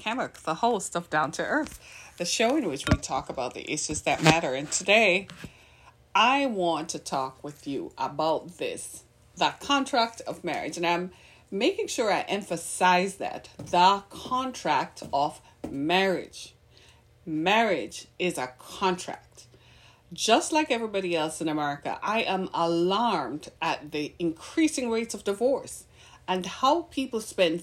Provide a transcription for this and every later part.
Kamak, the host of Down to Earth, the show in which we talk about the issues that matter. And today, I want to talk with you about the contract of marriage. And I'm making sure I emphasize that, the contract of marriage. Marriage is a contract. Just like everybody else in America, I am alarmed at the increasing rates of divorce and how people spend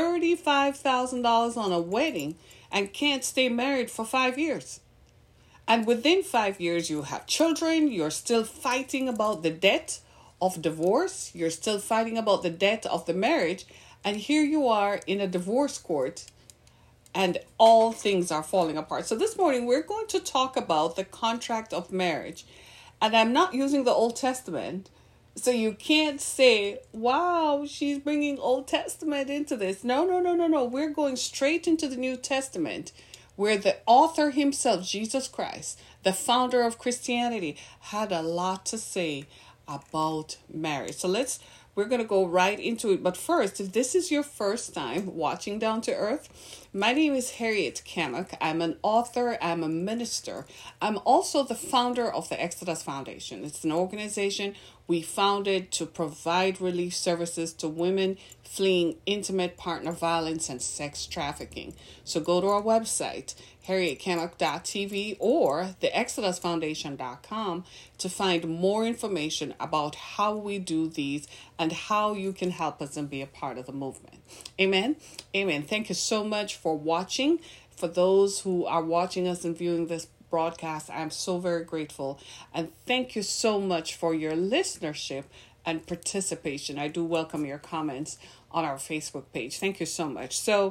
$35,000 on a wedding and can't stay married for 5 years. And within 5 years, you have children. You're still fighting about the debt of divorce. You're still fighting about the debt of the marriage. And here you are in a divorce court and all things are falling apart. So this morning, we're going to talk about the contract of marriage. And I'm not using the Old Testament. So you can't say, wow, she's bringing Old Testament into this. No. We're going straight into the New Testament, where the author himself, Jesus Christ, the founder of Christianity, had a lot to say about marriage. So we're going to go right into it. But first, if this is your first time watching Down to Earth, my name is Harriet Kamak. I'm an author. I'm a minister. I'm also the founder of the Exodus Foundation. It's an organization we founded to provide relief services to women fleeing intimate partner violence and sex trafficking. So go to our website, harrietkamak.tv or theexodusfoundation.com to find more information about how we do these and how you can help us and be a part of the movement. Amen. Amen. Thank you so much for watching. For those who are watching us and viewing this broadcast, I'm so very grateful. And thank you so much for your listenership and participation. I do welcome your comments on our Facebook page. Thank you so much. So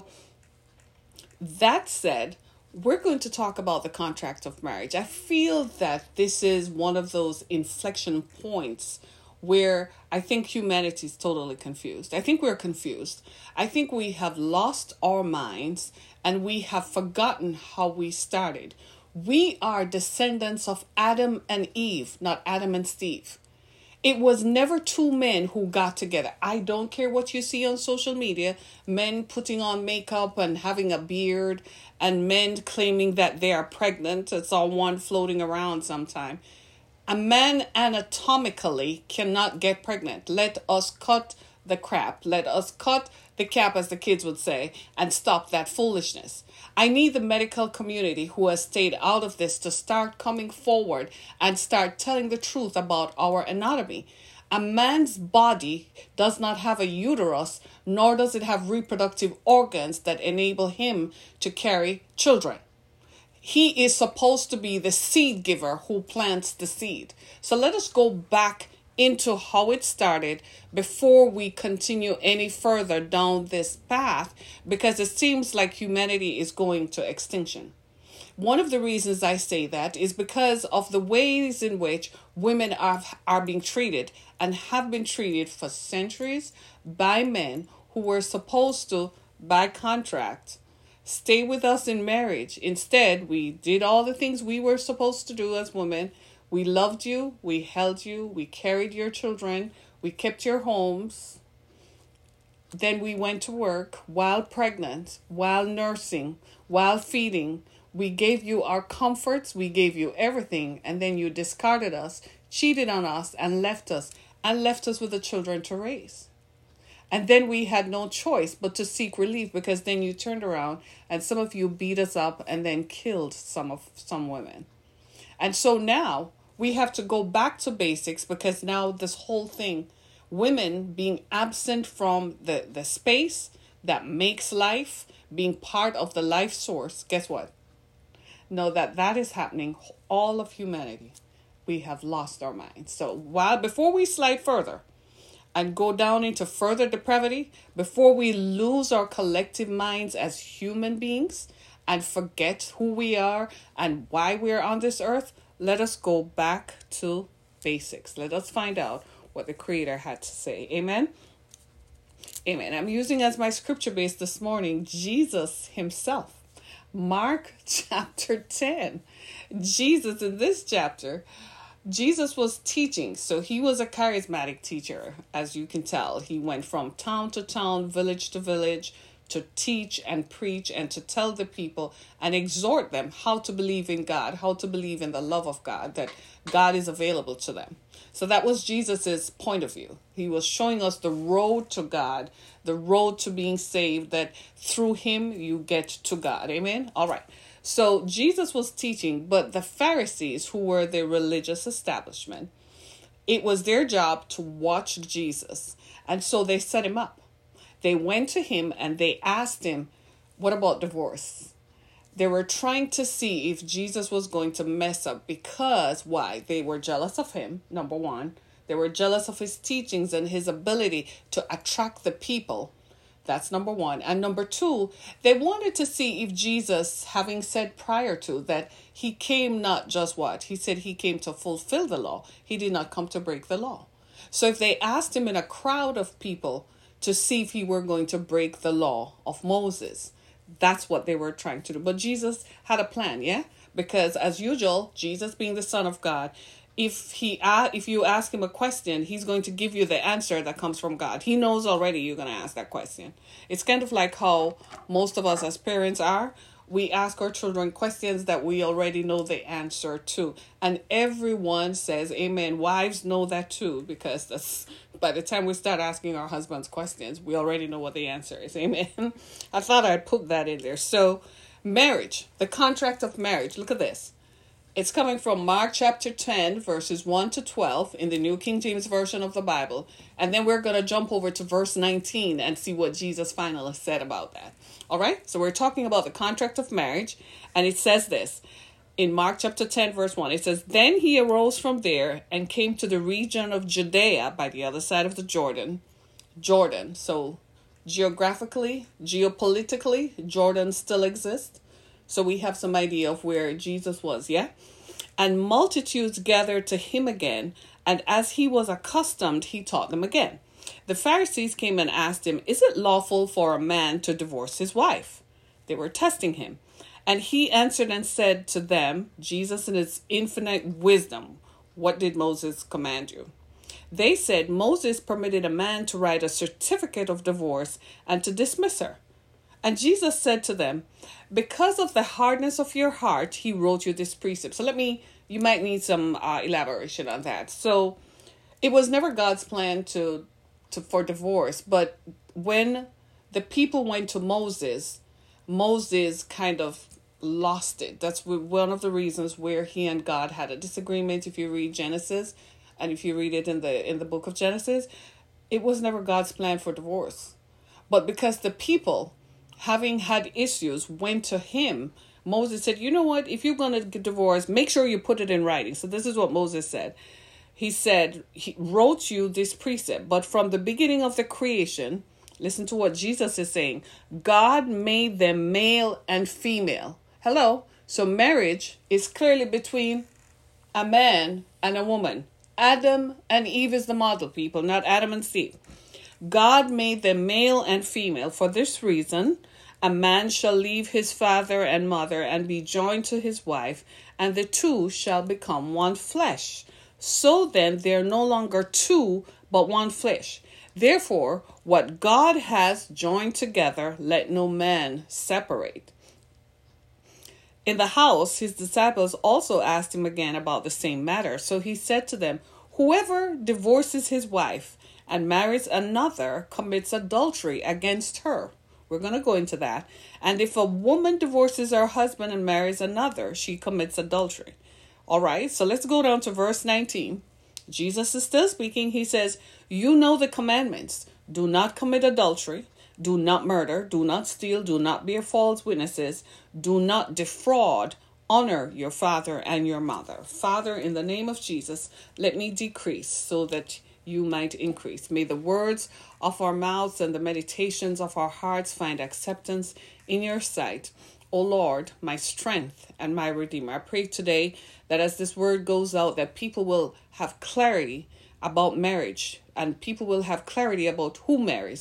that said, we're going to talk about the contract of marriage. I feel that this is one of those inflection points where I think humanity is totally confused. I think we're confused. I think we have lost our minds and we have forgotten how we started. We are descendants of Adam and Eve, not Adam and Steve. It was never two men who got together. I don't care what you see on social media, men putting on makeup and having a beard and men claiming that they are pregnant. It's all one floating around sometime. A man anatomically cannot get pregnant. Let us cut the crap. Let us cut the cap, as the kids would say, and stop that foolishness. I need the medical community who has stayed out of this to start coming forward and start telling the truth about our anatomy. A man's body does not have a uterus, nor does it have reproductive organs that enable him to carry children. He is supposed to be the seed giver who plants the seed. So let us go back into how it started before we continue any further down this path, because it seems like humanity is going to extinction. One of the reasons I say that is because of the ways in which women are being treated and have been treated for centuries by men who were supposed to, by contract, stay with us in marriage. Instead, we did all the things we were supposed to do as women. We loved you, we held you, we carried your children, we kept your homes. Then we went to work while pregnant, while nursing, while feeding. We gave you our comforts, we gave you everything, and then you discarded us, cheated on us, and left us with the children to raise. And then we had no choice but to seek relief, because then you turned around and some of you beat us up and then killed some women. And so now we have to go back to basics, because now this whole thing, women being absent from the space that makes life, being part of the life source, guess what? Know that is happening all of humanity. We have lost our minds. So before we slide further and go down into further depravity, before we lose our collective minds as human beings and forget who we are and why we're on this earth, let us go back to basics. Let us find out what the Creator had to say. Amen? Amen. I'm using as my scripture base this morning Jesus himself. Mark chapter 10. Jesus, in this chapter, Jesus was teaching. So he was a charismatic teacher, as you can tell. He went from town to town, village to village, to teach and preach and to tell the people and exhort them how to believe in God, how to believe in the love of God, that God is available to them. So that was Jesus's point of view. He was showing us the road to God, the road to being saved, that through him you get to God. Amen. All right. So Jesus was teaching, but the Pharisees, who were the religious establishment, it was their job to watch Jesus. And so they set him up. They went to him and they asked him, what about divorce? They were trying to see if Jesus was going to mess up, because why? They were jealous of him, number one. They were jealous of his teachings and his ability to attract the people. That's number one. And number two, they wanted to see if Jesus, having said prior to that, he came not just what? He said he came to fulfill the law. He did not come to break the law. So if they asked him in a crowd of people to see if he were going to break the law of Moses, that's what they were trying to do. But Jesus had a plan, yeah? Because as usual, Jesus being the Son of God, if you ask him a question, he's going to give you the answer that comes from God. He knows already you're going to ask that question. It's kind of like how most of us as parents are. We ask our children questions that we already know the answer to. And everyone says, amen. Wives know that too, because by the time we start asking our husbands questions, we already know what the answer is. Amen. I thought I'd put that in there. So marriage, the contract of marriage. Look at this. It's coming from Mark chapter 10, verses 1 to 12 in the New King James Version of the Bible. And then we're going to jump over to verse 19 and see what Jesus finally said about that. All right. So we're talking about the contract of marriage. And it says this in Mark chapter 10, verse 1. It says, then he arose from there and came to the region of Judea by the other side of the Jordan. So geographically, geopolitically, Jordan still exists. So we have some idea of where Jesus was, yeah? And multitudes gathered to him again, and as he was accustomed, he taught them again. The Pharisees came and asked him, is it lawful for a man to divorce his wife? They were testing him. And he answered and said to them, Jesus in his infinite wisdom, what did Moses command you? They said, Moses permitted a man to write a certificate of divorce and to dismiss her. And Jesus said to them, because of the hardness of your heart, he wrote you this precept. So you might need some elaboration on that. So it was never God's plan for divorce. But when the people went to Moses kind of lost it. That's one of the reasons where he and God had a disagreement. If you read Genesis and if you read it in the book of Genesis, it was never God's plan for divorce. But because the people, having had issues, went to him, Moses said, you know what, if you're going to get divorced, make sure you put it in writing. So this is what Moses said. He said, he wrote you this precept, but from the beginning of the creation, listen to what Jesus is saying, God made them male and female. Hello. So marriage is clearly between a man and a woman. Adam and Eve is the model, people, not Adam and Steve. God made them male and female. For this reason, a man shall leave his father and mother and be joined to his wife, and the two shall become one flesh. So then they are no longer two, but one flesh. Therefore, what God has joined together, let no man separate. In the house, his disciples also asked him again about the same matter. So he said to them, whoever divorces his wife and marries another commits adultery against her. We're going to go into that. And if a woman divorces her husband and marries another, she commits adultery. All right, so let's go down to verse 19. Jesus is still speaking. He says, you know the commandments. Do not commit adultery. Do not murder. Do not steal. Do not bear false witnesses. Do not defraud. Honor your father and your mother. Father, in the name of Jesus, let me decrease so that you might increase. May the words of our mouths and the meditations of our hearts find acceptance in your sight. O Lord, my strength and my redeemer. I pray today that as this word goes out, that people will have clarity about marriage and people will have clarity about who marries,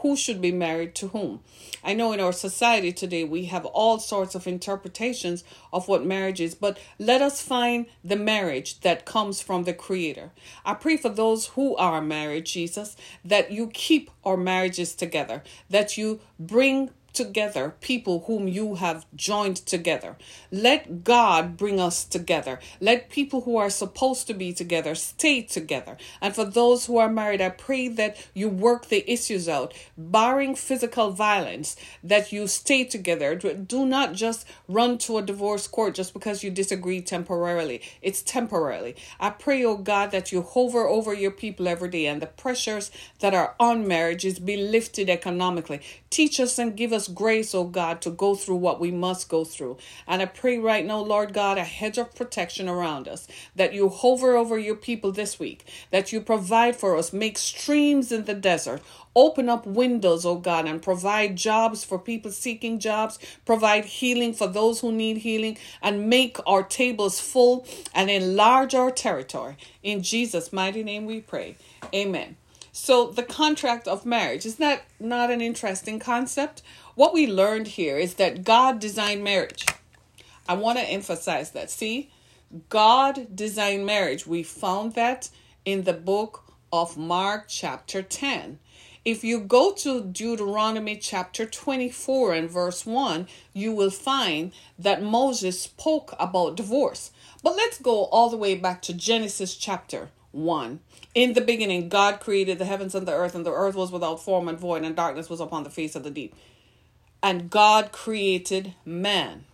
who should be married to whom. I know in our society today we have all sorts of interpretations of what marriage is, but let us find the marriage that comes from the Creator. I pray for those who are married, Jesus, that you keep our marriages together, that you bring together people whom you have joined together. Let God bring us together. Let people who are supposed to be together stay together. And for those who are married, I pray that you work the issues out, barring physical violence, that you stay together. Do not just run to a divorce court just because you disagree temporarily. It's temporarily. I pray, oh God, that you hover over your people every day, and the pressures that are on marriages be lifted economically. Teach us and give us grace, oh God, to go through what we must go through. And I pray right now, Lord God, a hedge of protection around us, that you hover over your people this week, that you provide for us, make streams in the desert, open up windows, oh God, and provide jobs for people seeking jobs, provide healing for those who need healing, and make our tables full and enlarge our territory. In Jesus' mighty name we pray. Amen. So the contract of marriage, is that not an interesting concept? What we learned here is that God designed marriage. I want to emphasize that. See, God designed marriage. We found that in the book of Mark chapter 10. If you go to Deuteronomy chapter 24 and verse 1, you will find that Moses spoke about divorce. But let's go all the way back to Genesis chapter 1. In the beginning, God created the heavens and the earth was without form and void, and darkness was upon the face of the deep. And God created man.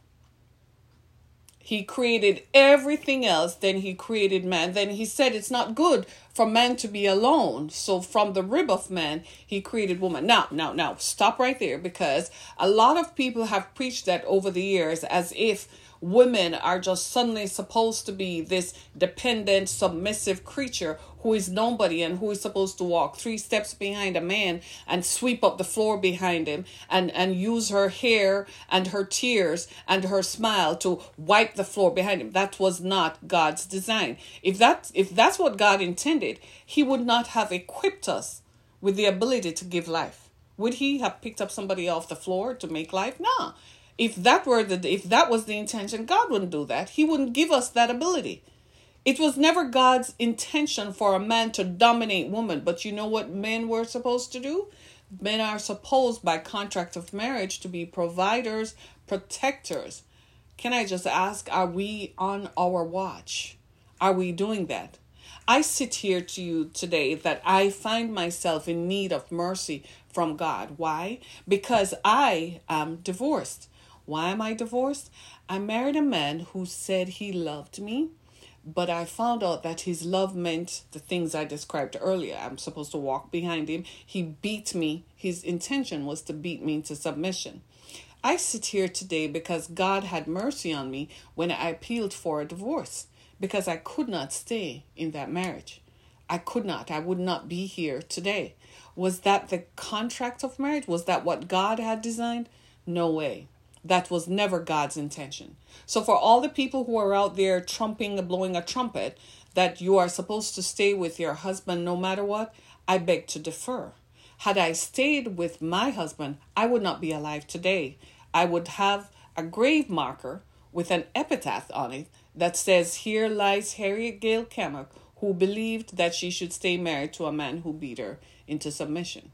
He created everything else, then he created man. Then he said it's not good for man to be alone. So from the rib of man, he created woman. Now, stop right there, because a lot of people have preached that over the years as if women are just suddenly supposed to be this dependent, submissive creature who is nobody and who is supposed to walk 3 steps behind a man and sweep up the floor behind him and use her hair and her tears and her smile to wipe the floor behind him. That was not God's design. If that's what God intended, he would not have equipped us with the ability to give life. Would he have picked up somebody off the floor to make life? No. If that was the intention, God wouldn't do that. He wouldn't give us that ability. It was never God's intention for a man to dominate woman. But you know what men were supposed to do? Men are supposed by contract of marriage to be providers, protectors. Can I just ask, are we on our watch? Are we doing that? I sit here to you today that I find myself in need of mercy from God. Why? Because I am divorced. Why am I divorced? I married a man who said he loved me, but I found out that his love meant the things I described earlier. I'm supposed to walk behind him. He beat me. His intention was to beat me into submission. I sit here today because God had mercy on me when I appealed for a divorce, because I could not stay in that marriage. I could not. I would not be here today. Was that the contract of marriage? Was that what God had designed? No way. That was never God's intention. So for all the people who are out there blowing a trumpet that you are supposed to stay with your husband no matter what, I beg to differ. Had I stayed with my husband, I would not be alive today. I would have a grave marker with an epitaph on it that says, "Here lies Harriet Gail Cammack, who believed that she should stay married to a man who beat her into submission."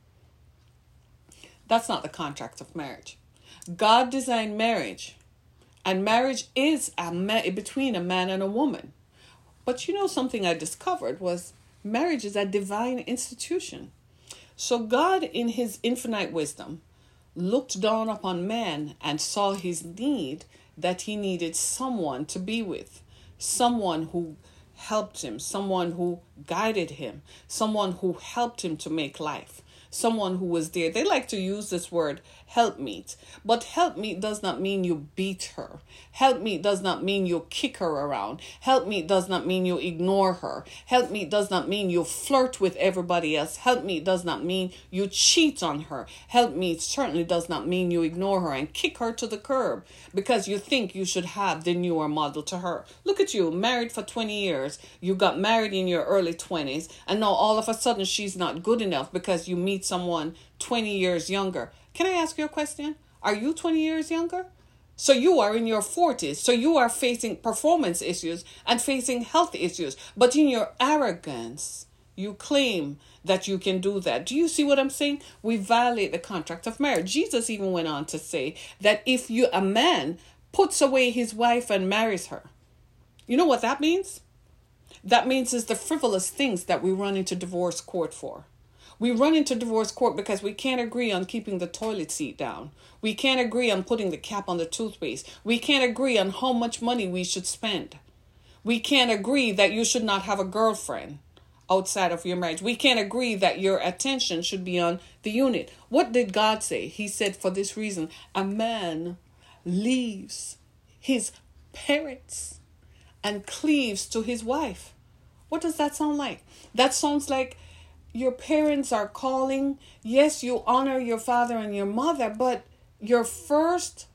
That's not the contract of marriage. God designed marriage, and marriage is between a man and a woman. But you know, something I discovered was marriage is a divine institution. So God, in his infinite wisdom, looked down upon man and saw his need, that he needed someone to be with, someone who helped him, someone who guided him, someone who helped him to make life, someone who was there. They like to use this word helpmeet. But helpmeet does not mean you beat her. Helpmeet does not mean you kick her around. Helpmeet does not mean you ignore her. Helpmeet does not mean you flirt with everybody else. Helpmeet does not mean you cheat on her. Helpmeet certainly does not mean you ignore her and kick her to the curb because you think you should have the newer model to her. Look at you, married for 20 years. You got married in your early 20s, and now all of a sudden she's not good enough because you meet someone 20 years younger. Can I ask you a question? Are you 20 years younger? So you are in your 40s. So you are facing performance issues and facing health issues. But in your arrogance, you claim that you can do that. Do you see what I'm saying? We violate the contract of marriage. Jesus even went on to say that if a man puts away his wife and marries her, you know what that means? That means it's the frivolous things that we run into divorce court for. We run into divorce court because we can't agree on keeping the toilet seat down. We can't agree on putting the cap on the toothpaste. We can't agree on how much money we should spend. We can't agree that you should not have a girlfriend outside of your marriage. We can't agree that your attention should be on the unit. What did God say? He said, for this reason, a man leaves his parents and cleaves to his wife. What does that sound like? That sounds like your parents are calling. Yes, you honor your father and your mother, but your first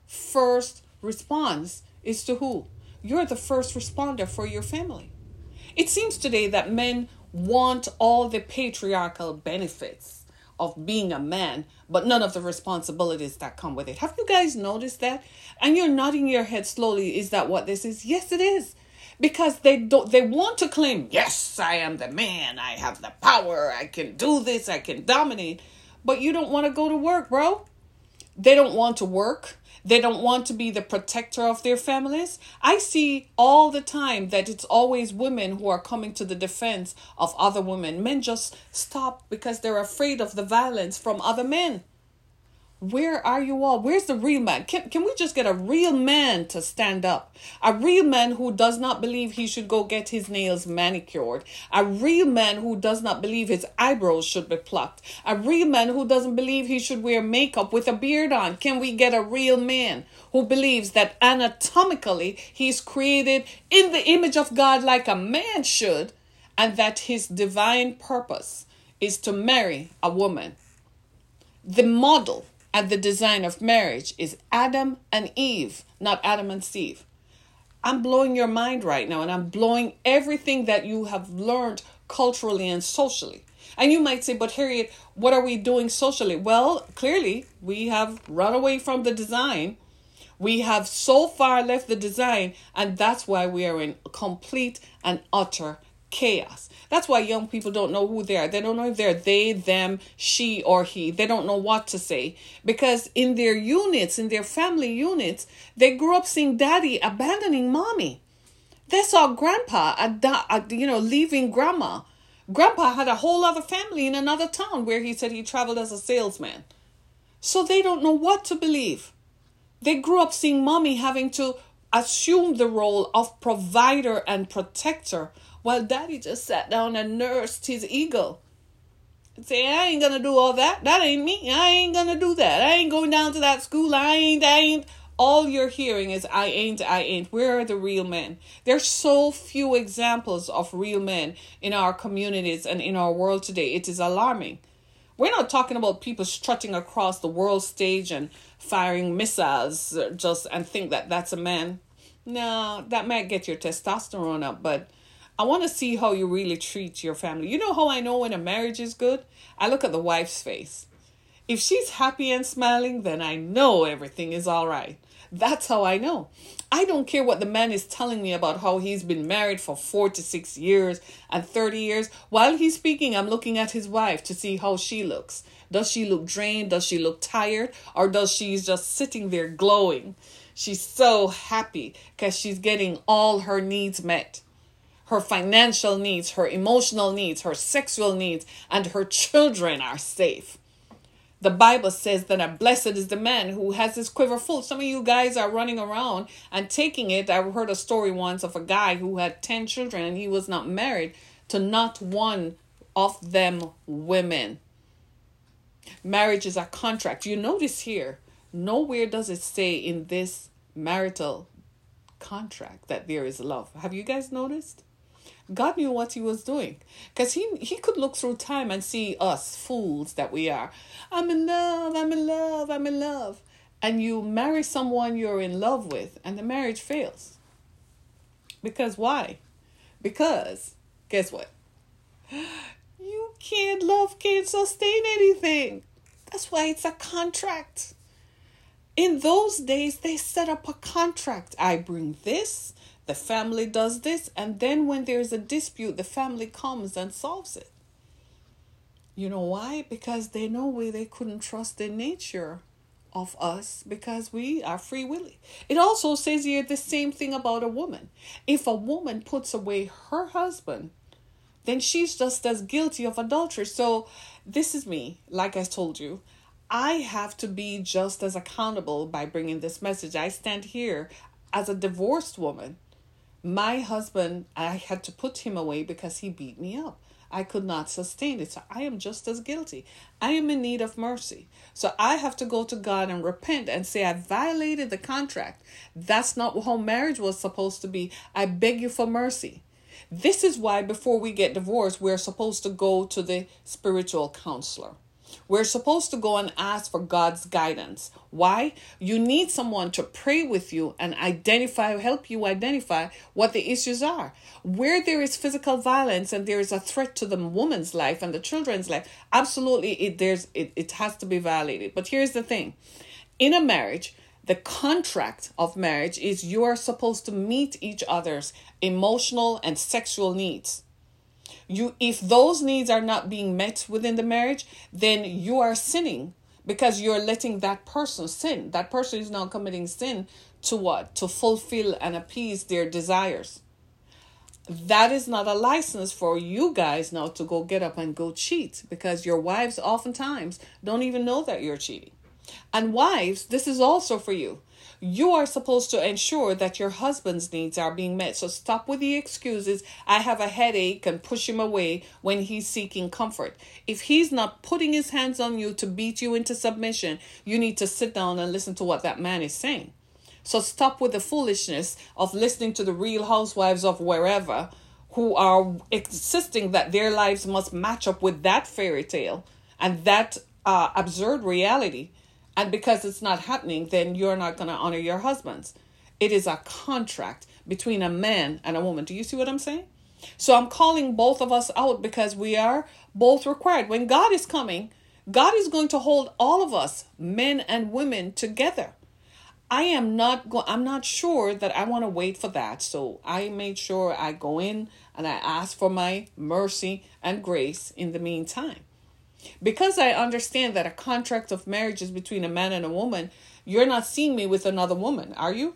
response is to who? You're the first responder for your family. It seems today that men want all the patriarchal benefits of being a man, but none of the responsibilities that come with it. Have you guys noticed that? And you're nodding your head slowly. Is that what this is? Yes, it is. Because they want to claim, yes, I am the man. I have the power. I can do this. I can dominate. But you don't want to go to work, bro. They don't want to work. They don't want to be the protector of their families. I see all the time that it's always women who are coming to the defense of other women. Men just stop because they're afraid of the violence from other men. Where are you all? Where's the real man? Can we just get a real man to stand up? A real man who does not believe he should go get his nails manicured. A real man who does not believe his eyebrows should be plucked. A real man who doesn't believe he should wear makeup with a beard on. Can we get a real man who believes that anatomically he's created in the image of God like a man should, and that his divine purpose is to marry a woman? The model and the design of marriage is Adam and Eve, not Adam and Steve. I'm blowing your mind right now, and I'm blowing everything that you have learned culturally and socially. And you might say, but Harriet, what are we doing socially? Well, clearly, we have run away from the design. We have so far left the design, and that's why we are in complete and utter chaos. That's why young people don't know who they are. They don't know if they're they, them, she, or he. They don't know what to say because in their units, in their family units, they grew up seeing daddy abandoning mommy. They saw grandpa, leaving grandma. Grandpa had a whole other family in another town where he said he traveled as a salesman. So they don't know what to believe. They grew up seeing mommy having to assume the role of provider and protector, while daddy just sat down and nursed his ego. And say, I ain't gonna do all that. That ain't me. I ain't gonna do that. I ain't going down to that school. I ain't. All you're hearing is I ain't. Where are the real men? There's so few examples of real men in our communities and in our world today. It is alarming. We're not talking about people strutting across the world stage and firing missiles and think that that's a man. No, that might get your testosterone up, but I want to see how you really treat your family. You know how I know when a marriage is good? I look at the wife's face. If she's happy and smiling, then I know everything is all right. That's how I know. I don't care what the man is telling me about how he's been married for 4 to 6 years and 30 years. While he's speaking, I'm looking at his wife to see how she looks. Does she look drained? Does she look tired? Or does she just sitting there glowing? She's so happy because she's getting all her needs met. Her financial needs, her emotional needs, her sexual needs, and her children are safe. The Bible says that blessed is the man who has his quiver full. Some of you guys are running around and taking it. I heard a story once of a guy who had 10 children and he was not married to not one of them women. Marriage is a contract. You notice here, Nowhere does it say in this marital contract that there is love. Have you guys noticed? God knew what he was doing, because he could look through time and see us fools that we are. I'm in love, I'm in love, I'm in love. And you marry someone you're in love with and the marriage fails. Because why? Because guess what? You can't love, can't sustain anything. That's why it's a contract. In those days, they set up a contract. I bring this, the family does this, and then when there's a dispute, the family comes and solves it. You know why? Because they know they couldn't trust the nature of us, because we are free willing. It also says here the same thing about a woman. If a woman puts away her husband, then she's just as guilty of adultery. So this is me, like I told you. I have to be just as accountable by bringing this message. I stand here as a divorced woman. My husband, I had to put him away because he beat me up. I could not sustain it. So I am just as guilty. I am in need of mercy. So I have to go to God and repent and say, I violated the contract. That's not how marriage was supposed to be. I beg you for mercy. This is why before we get divorced, we're supposed to go to the spiritual counselor. We're supposed to go and ask for God's guidance. Why? You need someone to pray with you and help you identify what the issues are. Where there is physical violence and there is a threat to the woman's life and the children's life, absolutely it has to be violated. But here's the thing. In a marriage, the contract of marriage is you are supposed to meet each other's emotional and sexual needs. If those needs are not being met within the marriage, then you are sinning, because you're letting that person sin. That person is now committing sin to what? To fulfill and appease their desires. That is not a license for you guys now to go get up and go cheat, because your wives oftentimes don't even know that you're cheating. And wives, this is also for you. You are supposed to ensure that your husband's needs are being met. So stop with the excuses. I have a headache, and push him away when he's seeking comfort. If he's not putting his hands on you to beat you into submission, you need to sit down and listen to what that man is saying. So stop with the foolishness of listening to the Real Housewives of wherever, who are insisting that their lives must match up with that fairy tale and that absurd reality. And because it's not happening, then you're not going to honor your husbands. It is a contract between a man and a woman. Do you see what I'm saying? So I'm calling both of us out, because we are both required. When God is coming, God is going to hold all of us, men and women, together. I'm not sure that I want to wait for that. So I made sure I go in and I ask for my mercy and grace in the meantime. Because I understand that a contract of marriage is between a man and a woman, you're not seeing me with another woman, are you?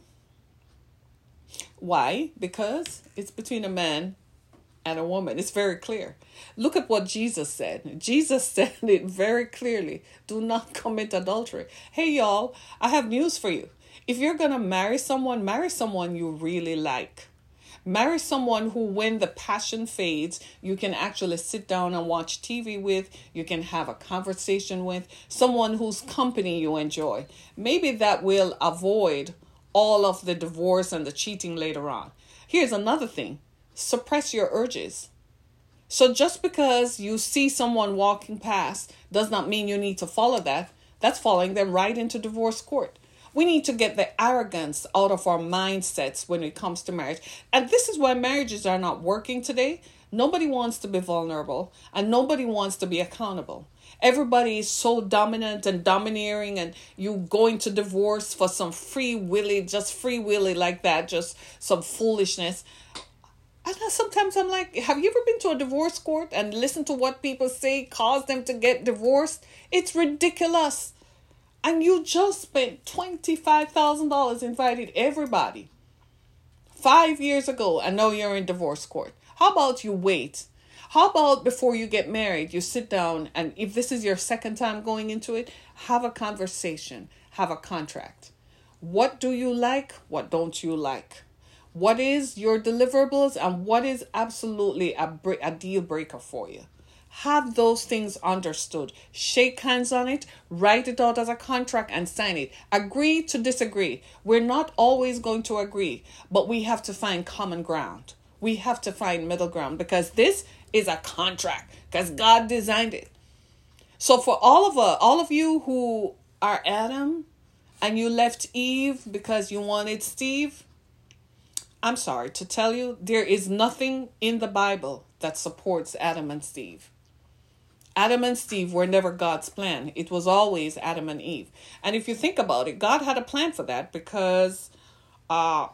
Why? Because it's between a man and a woman. It's very clear. Look at what Jesus said. Jesus said it very clearly. Do not commit adultery. Hey, y'all, I have news for you. If you're going to marry someone you really like. Marry someone who, when the passion fades, you can actually sit down and watch TV with. You can have a conversation with. Someone whose company you enjoy. Maybe that will avoid all of the divorce and the cheating later on. Here's another thing. Suppress your urges. So just because you see someone walking past does not mean you need to follow that. That's following them right into divorce court. We need to get the arrogance out of our mindsets when it comes to marriage. And this is why marriages are not working today. Nobody wants to be vulnerable, and nobody wants to be accountable. Everybody is so dominant and domineering, and you going to divorce for some free willy like that, just some foolishness. And sometimes I'm like, have you ever been to a divorce court and listened to what people say caused them to get divorced? It's ridiculous. And you just spent $25,000, invited everybody 5 years ago, and now you're in divorce court. How about you wait? How about before you get married, you sit down, and if this is your second time going into it, have a conversation, have a contract. What do you like? What don't you like? What is your deliverables, and what is absolutely a deal breaker for you? Have those things understood. Shake hands on it. Write it out as a contract and sign it. Agree to disagree. We're not always going to agree, but we have to find common ground. We have to find middle ground because this is a contract because God designed it. So for all of you who are Adam and you left Eve because you wanted Steve, I'm sorry to tell you, there is nothing in the Bible that supports Adam and Steve. Adam and Steve were never God's plan. It was always Adam and Eve. And if you think about it, God had a plan for that because the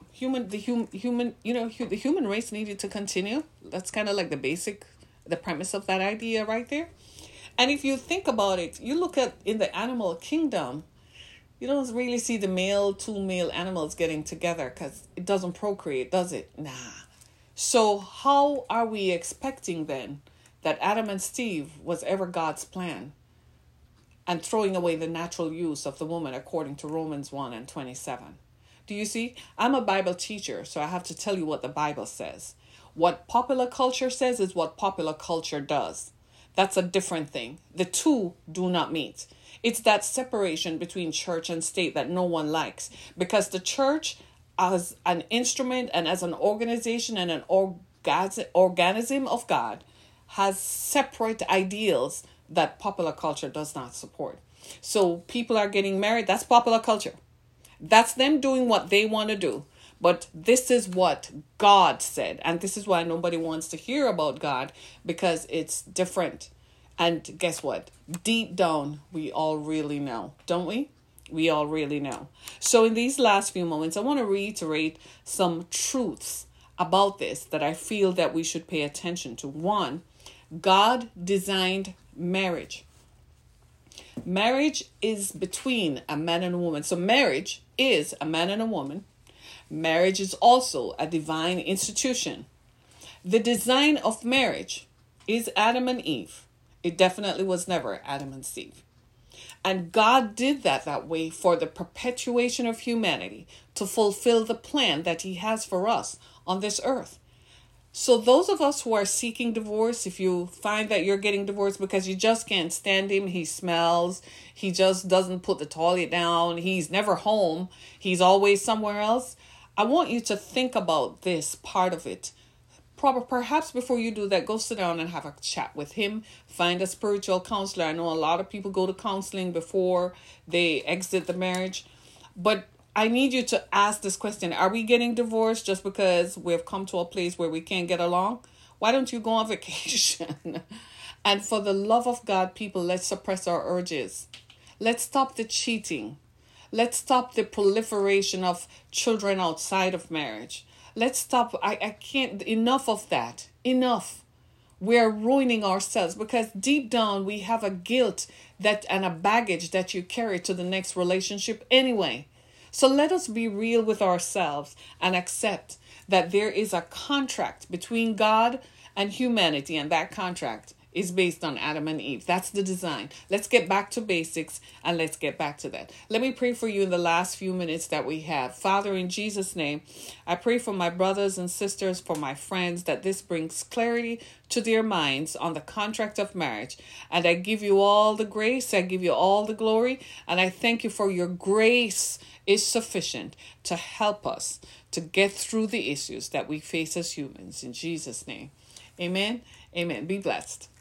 human race needed to continue. That's kind of like the premise of that idea right there. And if you think about it, you look at in the animal kingdom, you don't really see the two male animals getting together because it doesn't procreate, does it? Nah. So how are we expecting then that Adam and Steve was ever God's plan and throwing away the natural use of the woman according to Romans 1:27? Do you see? I'm a Bible teacher, so I have to tell you what the Bible says. What popular culture says is what popular culture does. That's a different thing. The two do not meet. It's that separation between church and state that no one likes because the church as an instrument and as an organization and an organism of God has separate ideals that popular culture does not support. So people are getting married. That's popular culture. That's them doing what they want to do. But this is what God said. And this is why nobody wants to hear about God because it's different. And guess what? Deep down, we all really know, don't we? We all really know. So in these last few moments, I want to reiterate some truths about this that I feel that we should pay attention to. One, God designed marriage. Marriage is between a man and a woman. So marriage is a man and a woman. Marriage is also a divine institution. The design of marriage is Adam and Eve. It definitely was never Adam and Steve. And God did that way for the perpetuation of humanity to fulfill the plan that he has for us on this earth. So those of us who are seeking divorce, if you find that you're getting divorced because you just can't stand him, he smells, he just doesn't put the toilet down, he's never home, he's always somewhere else, I want you to think about this part of it. Perhaps before you do that, go sit down and have a chat with him. Find a spiritual counselor. I know a lot of people go to counseling before they exit the marriage. But I need you to ask this question. Are we getting divorced just because we've come to a place where we can't get along? Why don't you go on vacation? And for the love of God, people, let's suppress our urges. Let's stop the cheating. Let's stop the proliferation of children outside of marriage. Let's stop. I can't. Enough of that. Enough. We're ruining ourselves because deep down we have a guilt and a baggage that you carry to the next relationship anyway. So let us be real with ourselves and accept that there is a contract between God and humanity, and that contract is based on Adam and Eve. That's the design. Let's get back to basics and let's get back to that. Let me pray for you in the last few minutes that we have. Father, in Jesus' name, I pray for my brothers and sisters, for my friends, that this brings clarity to their minds on the contract of marriage. And I give you all the grace. I give you all the glory. And I thank you for your grace is sufficient to help us to get through the issues that we face as humans. In Jesus' name, amen. Amen. Be blessed.